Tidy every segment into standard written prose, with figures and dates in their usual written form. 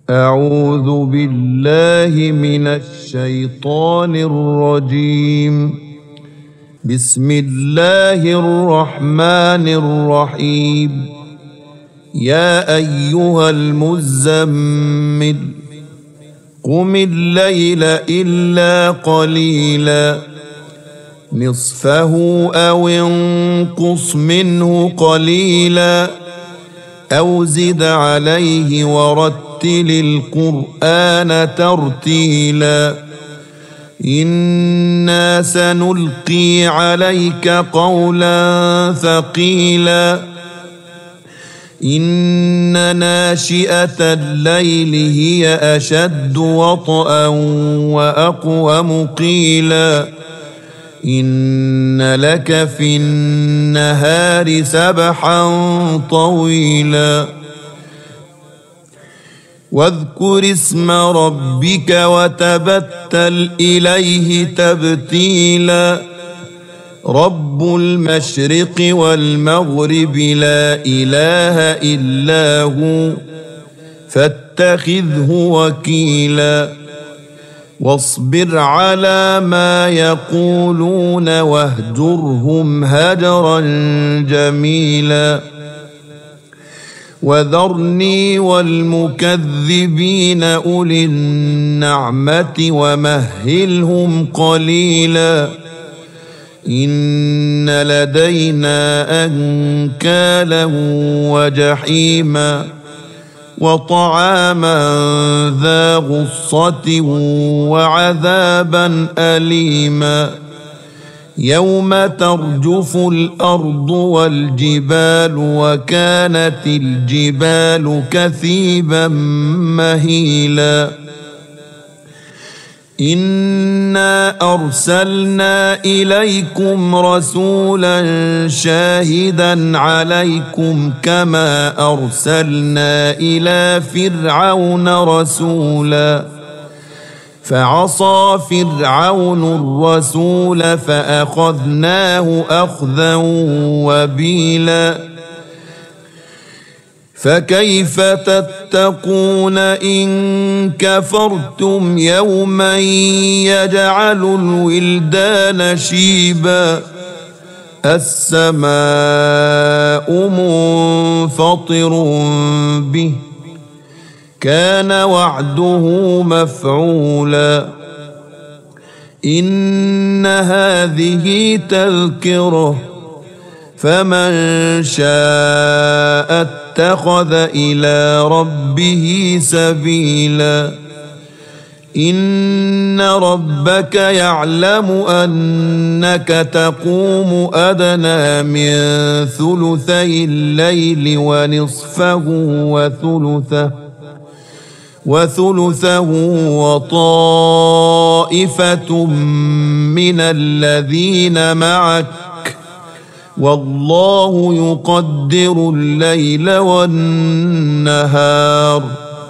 أعوذ بالله من الشيطان الرجيم. بسم الله الرحمن الرحيم. يا أيها المزمل قم الليل إلا قليلا نصفه أو انقص منه قليلا أو زد عليه ورتل القرآن ترتيلا إنا سنلقي عليك قولا ثقيلا إن ناشئة الليل هي أشد وطئا وأقوم قيلا إن لك في النهار سبحا طويلا واذكر اسم ربك وتبتل إليه تبتيلا رب المشرق والمغرب لا إله إلا هو فاتخذه وكيلا واصبر على ما يقولون واهجرهم هجرا جميلا وذرني والمكذبين أولي النعمة ومهلهم قليلا إن لدينا أنكالا وجحيما وطعاما ذا غصة وعذابا أليما يوم ترجف الأرض والجبال وكانت الجبال كثيبا مهيلا إنا أرسلنا إليكم رسولا شاهدا عليكم كما أرسلنا إلى فرعون رسولا فعصى فرعون الرسول فأخذناه أخذا وبيلا فكيف تتقون إن كفرتم يوما يجعل الولدان شيبا السماء منفطر به كان وعده مفعولا إن هذه تذكرة فمن شاء اتخذ إلى ربه سبيلا إن ربك يعلم أنك تقوم أدنى من ثلثي الليل ونصفه وثلثه وطائفة من الذين معك والله يقدر الليل والنهار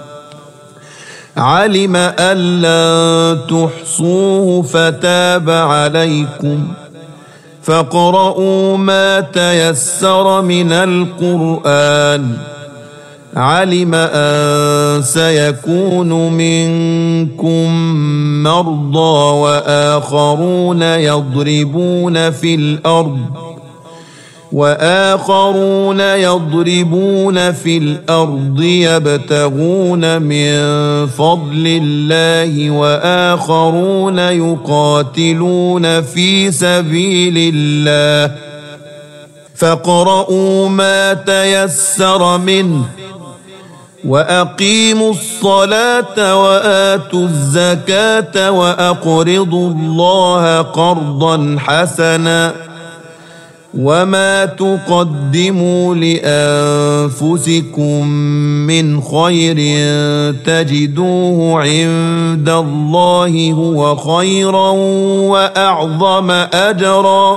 علم أن لن تحصوه فتاب عليكم فاقرؤوا ما تيسر من القرآن علم أن سيكون منكم مرضى وآخرون يضربون في الأرض يبتغون من فضل الله وآخرون يقاتلون في سبيل الله فاقرؤوا ما تيسر منه وأقيموا الصلاة وآتوا الزكاة وأقرضوا الله قرضا حسنا وما تقدموا لأنفسكم من خير تجدوه عند الله هو خيرا وأعظم أجرا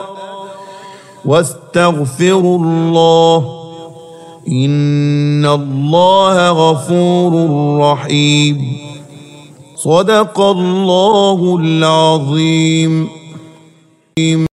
واستغفروا الله إن الله غفور رحيم صدق الله العظيم.